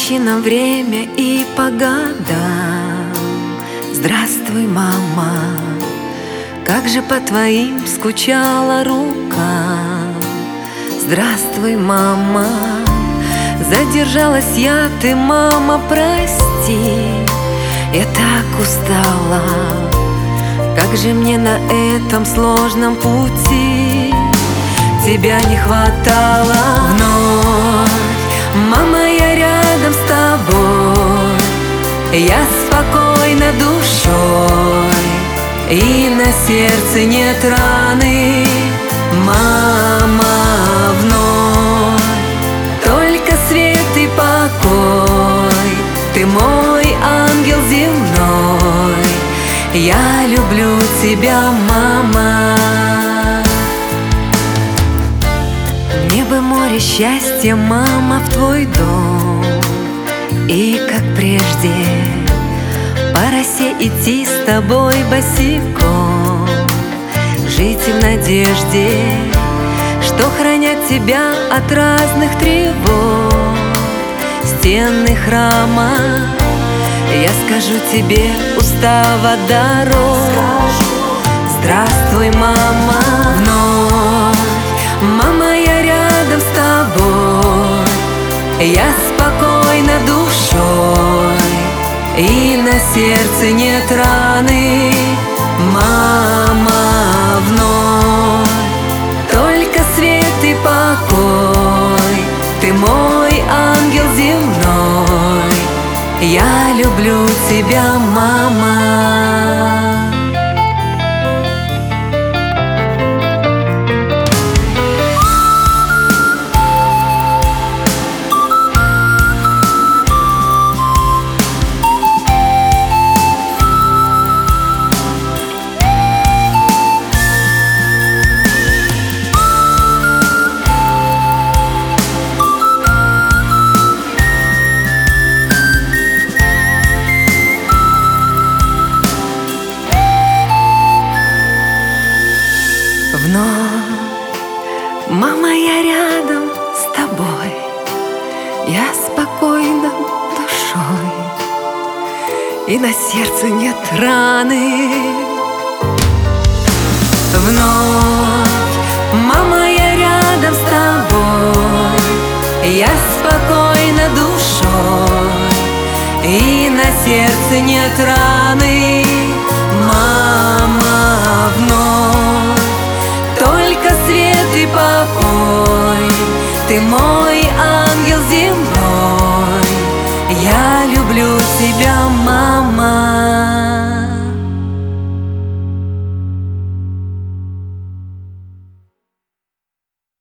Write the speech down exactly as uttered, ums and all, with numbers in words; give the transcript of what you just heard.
Отпущено время и по годам. Здравствуй, мама, как же по твоим скучала рука. Здравствуй, мама, задержалась я, ты, мама, прости. Я так устала, как же мне на этом сложном пути тебя не хватало вновь. Мама, я рядом с тобой, я спокойна душой, и на сердце нет раны. Мама, вновь только свет и покой, ты мой ангел земной. Я люблю тебя, мама. Мне бы море счастья, мама, в твой дом, и как прежде по росе идти с тобой босиком, жить в надежде, что хранят тебя от разных тревог стены храма. Я скажу тебе, устав от дорог, здравствуй, мама, вновь. Мама, я рядом с тобой, я спокойна душой, и на сердце нет раны. Мама, вновь только свет и покой, ты мой ангел земной. Я люблю тебя, мама. Вновь, мама, я рядом с тобой, я спокойна душой, и на сердце нет раны. Вновь, мама, я рядом с тобой, я спокойна душой, и на сердце нет раны. Мама, вновь только свет и покой, ты мой ангел земной. Я люблю тебя,